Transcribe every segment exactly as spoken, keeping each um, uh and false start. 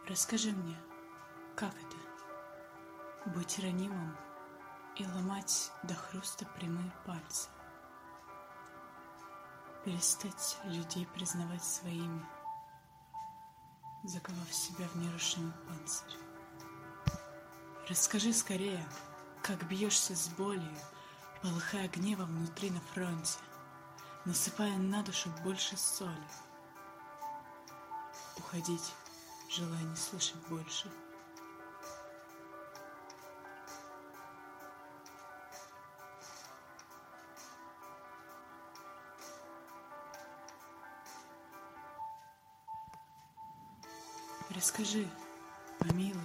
Расскажи мне, как это — быть ранимым и ломать до хруста прямые пальцы, перестать людей признавать своими, заковав себя в нерушимый панцирь. Расскажи скорее, как бьешься с болью, полыхая гневом внутри на фронте, насыпая на душу больше соли. Уходить, желая не слышать больше. Расскажи, помилуй.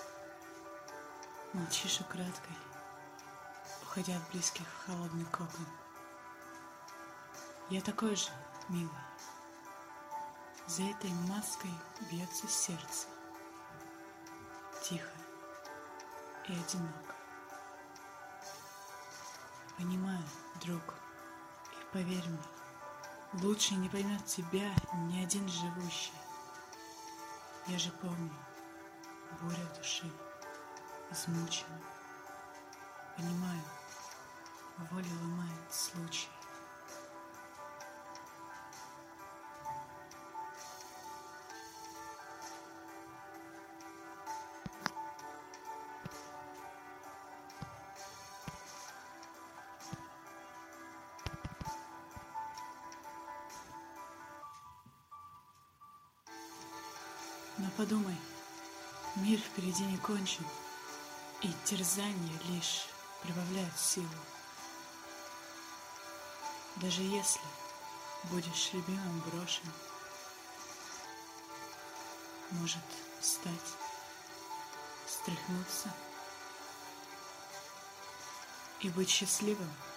Молчишь украдкой, уходя от близких в холодный кокон. Я такой же, милый. За этой маской бьется сердце, тихо и одиноко. Понимаю, друг, и поверь мне, лучше не поймет тебя ни один живущий. Я же помню, буря в душе, измучена. Понимаю, волю ломает случай. Но подумай, мир впереди не кончен, и терзания лишь прибавляют силу. Даже если будешь любимым брошен, может встать, встряхнуться и быть счастливым.